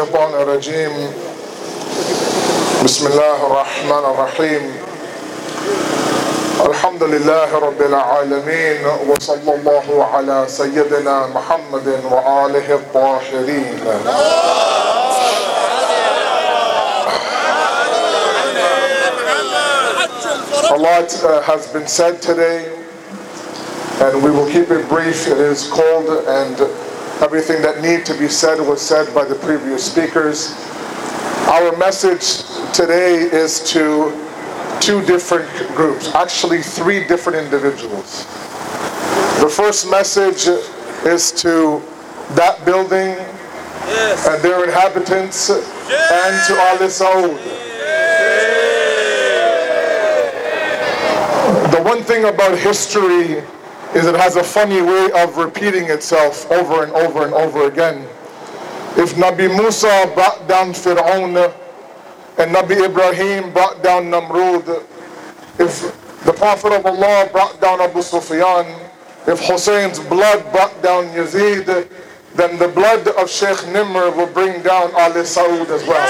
الشيطان الرجيم بسم الله الرحمن الرحيم الحمد لله رب العالمين وصلى الله على سيدنا محمد وآله الطاهرين. A lot has been said today, and we will keep it brief. It is cold, and everything that need to be said was said by the previous speakers. Our message today is to two different groups, actually three different individuals. The first message is to that building and their inhabitants and to Al Saud. The one thing about history is it has a funny way of repeating itself over and over and over again. If Nabi Musa brought down Fir'aun and Nabi Ibrahim brought down Namrud, if the Prophet of Allah brought down Abu Sufyan, if Hussein's blood brought down Yazid, then the blood of Sheikh Nimr will bring down Al Saud as well.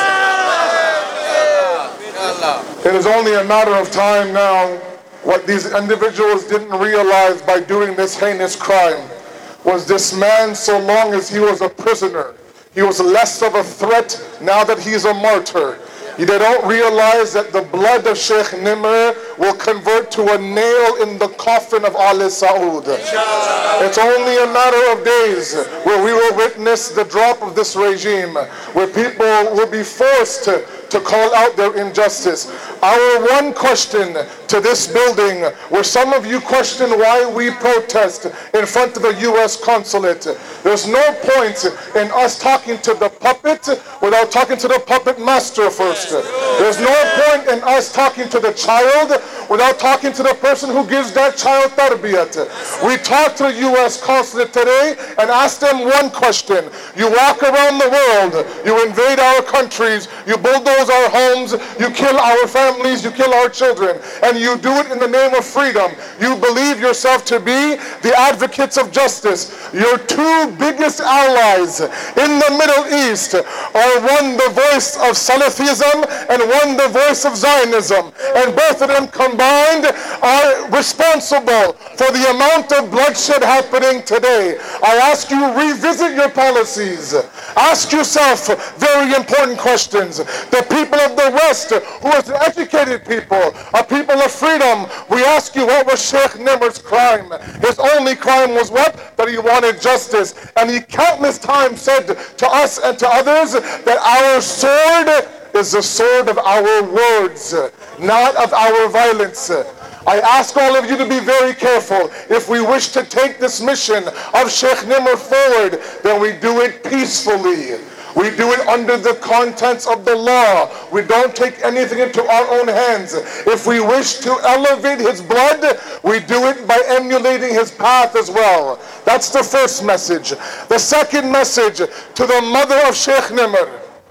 It is only a matter of time now. What these individuals didn't realize by doing this heinous crime was this man, so long as he was a prisoner, he was less of a threat now that he's a martyr. They don't realize that the blood of Sheikh Nimr will convert to a nail in the coffin of Al Saud. It's only a matter of days where we will witness the drop of this regime, where people will be forced to call out their injustice. Our one question to this building, where some of you question why we protest in front of the U.S. consulate, there's no point in us talking to the puppet without talking to the puppet master first. There's no point in us talking to the child without talking to the person who gives that child tarbiyat. We talked to the U.S. consulate today and asked them one question. You walk around the world, you invade our countries, you bulldoze our homes, you kill our families, you kill our children, and you do it in the name of freedom. You believe yourself to be the advocates of justice. Your two biggest allies in the Middle East are one the voice of Salafism and one the voice of Zionism, and both of them combined are responsible for the amount of bloodshed happening today. I ask you, revisit your policies. Ask yourself very important questions. The people of the West, who is an educated people, a people of freedom, we ask you, what was Sheikh Nimr's crime? His only crime was what? That he wanted justice. And he countless times said to us and to others that our sword is the sword of our words, not of our violence. I ask all of you to be very careful. If we wish to take this mission of Sheikh Nimr forward, then we do it peacefully. We do it under the contents of the law. We don't take anything into our own hands. If we wish to elevate his blood, we do it by emulating his path as well. That's the first message. The second message to the mother of Sheikh Nimr,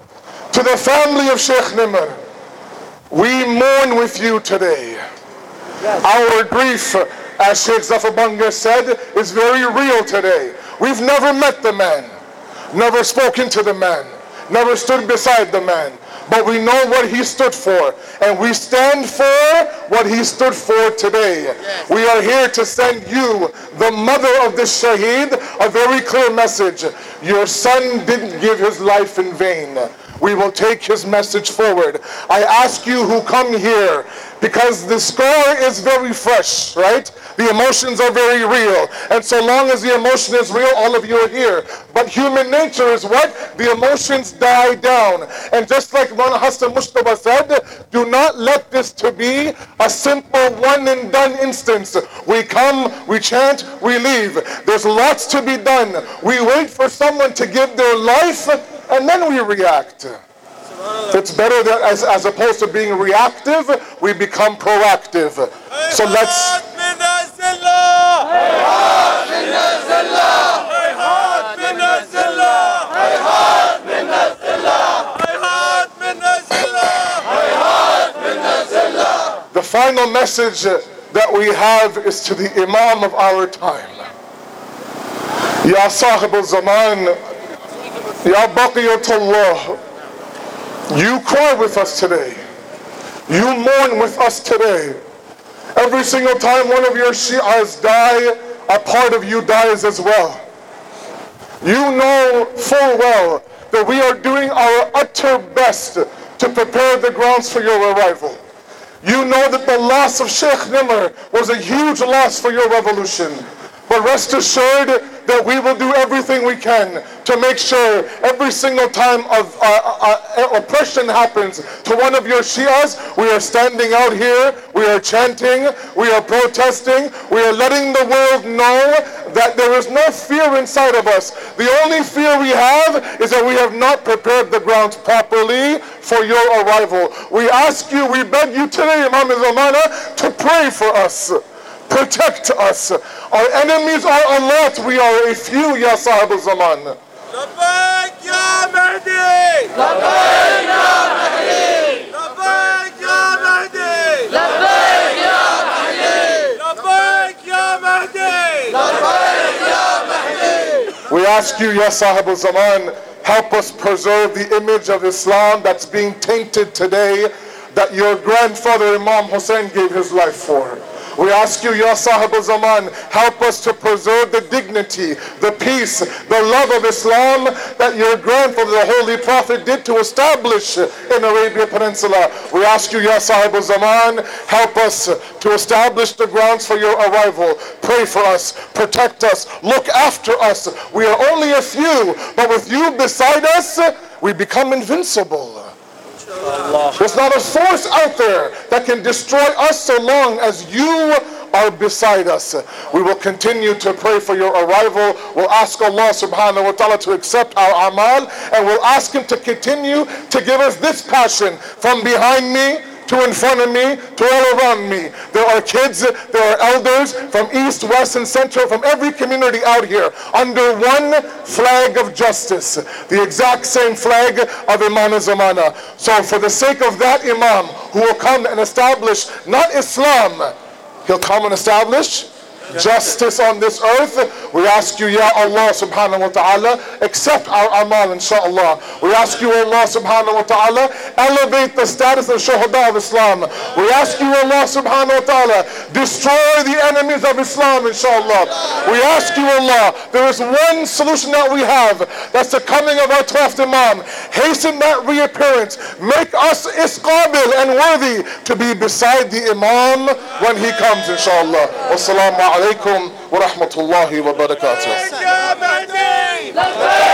to the family of Sheikh Nimr, we mourn with you today. Our grief, as Sheikh Zafar Banga said, is very real today. We've never met the man, never spoken to the man, never stood beside the man, but we know what he stood for, and we stand for what he stood for today. Yes. We are here to send you, the mother of this shaheed, a very clear message. Your son didn't give his life in vain. We will take his message forward. I ask you who come here, because the score is very fresh, right? The emotions are very real. And so long as the emotion is real, all of you are here. But human nature is what? The emotions die down. And just like Maulana Hassan Mustafa said, do not let this to be a simple one and done instance. We come, we chant, we leave. There's lots to be done. We wait for someone to give their life, and then we react. It's better that as opposed to being reactive, we become proactive. So let's... The final message that we have is to the Imam of our time. Ya Sahib al-Zaman, Ya Baqiyatullah, you cry with us today. You mourn with us today. Every single time one of your Shi'as die, a part of you dies as well. You know full well that we are doing our utter best to prepare the grounds for your arrival. You know that the loss of Sheikh Nimr was a huge loss for your revolution. But rest assured that we will do everything we can to make sure every single time oppression happens to one of your Shias, we are standing out here, we are chanting, we are protesting, we are letting the world know that there is no fear inside of us. The only fear we have is that we have not prepared the grounds properly for your arrival. We ask you, we beg you today, Imam Zamana, to pray for us. Protect us. Our enemies are a lot. We are a few, Ya Sahib al-Zaman. لبيك يا مهدي لبيك يا مهدي لبيك يا مهدي لبيك يا مهدي لبيك يا مهدي لبيك يا مهدي. We ask you, Ya Sahib al-Zaman, help us preserve the image of Islam that's being tainted today, that your grandfather Imam Hussein gave his life for. We ask you, Ya Sahib al-Zaman, help us to preserve the dignity, the peace, the love of Islam that your grandfather, the Holy Prophet, did to establish in Arabia Peninsula. We ask you, Ya Sahib al-Zaman, help us to establish the grounds for your arrival. Pray for us, protect us, look after us. We are only a few, but with you beside us, we become invincible. There's not a force out there that can destroy us so long as you are beside us. We will continue to pray for your arrival. We'll ask Allah subhanahu wa ta'ala to accept our amal, and we'll ask Him to continue to give us this passion from behind me to in front of me, to all around me. There are kids, there are elders from east, west, and central, from every community out here, under one flag of justice, the exact same flag of Imam Zamana. So for the sake of that Imam, who will come and establish not Islam, he'll come and establish justice on this earth. We ask you, Ya Allah subhanahu wa ta'ala, accept our amal, inshaAllah. We ask you, Allah subhanahu wa ta'ala, elevate the status of Shuhada of Islam. We ask you, Allah subhanahu wa ta'ala, destroy the enemies of Islam, inshaAllah. We ask you, Allah, there is one solution that we have, that's the coming of our 12th Imam. Hasten that reappearance. Make us isqabil and worthy to be beside the Imam when he comes, inshaAllah. Wassalamu alaikum wa rahmatullahi wa barakatuh.